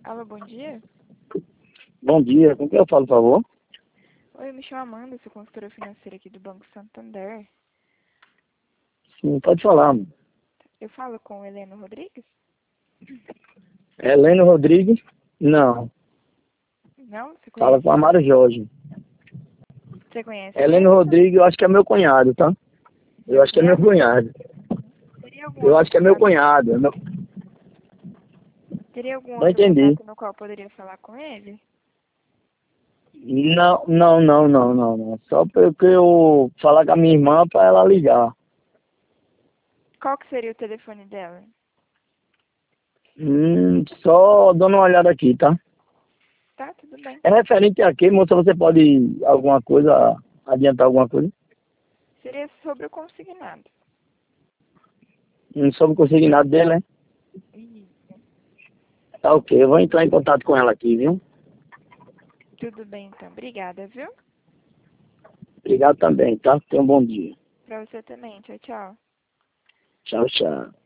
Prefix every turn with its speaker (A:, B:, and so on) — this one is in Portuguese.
A: Alô, bom dia.
B: Bom dia, com quem eu falo, por favor?
A: Oi, eu me chamo Amanda, sou consultora financeira aqui do Banco Santander.
B: Sim, pode falar.
A: Eu falo com Helena Rodrigues?
B: Helena Rodrigues? Não,
A: Não? Você
B: fala
A: conhece
B: com
A: ela?
B: Amaro Jorge.
A: Você conhece
B: Helena
A: ela?
B: Rodrigues, eu acho que é meu cunhado, tá? Eu
A: Seu
B: acho que é meu
A: cunhado?
B: cunhado.
A: Teria algum
B: Eu
A: outro
B: acho que é meu
A: contato?
B: cunhado.
A: Teria algum
B: Não
A: outro
B: entendi.
A: contato no qual eu poderia falar com ele?
B: Não. Só porque eu falar com a minha irmã para ela ligar.
A: Qual que seria o telefone dela?
B: Só dando uma olhada aqui, tá?
A: Tá, tudo bem.
B: É referente a quê, moça? Você pode alguma coisa, adiantar alguma coisa?
A: Seria sobre o consignado.
B: Não soube conseguir nada dele, né?
A: Isso.
B: Tá ok, eu vou entrar em contato com ela aqui, viu?
A: Tudo bem, então. Obrigada, viu?
B: Obrigado também, tá? Tenha um bom dia.
A: Pra você também. Tchau, tchau.
B: Tchau, tchau.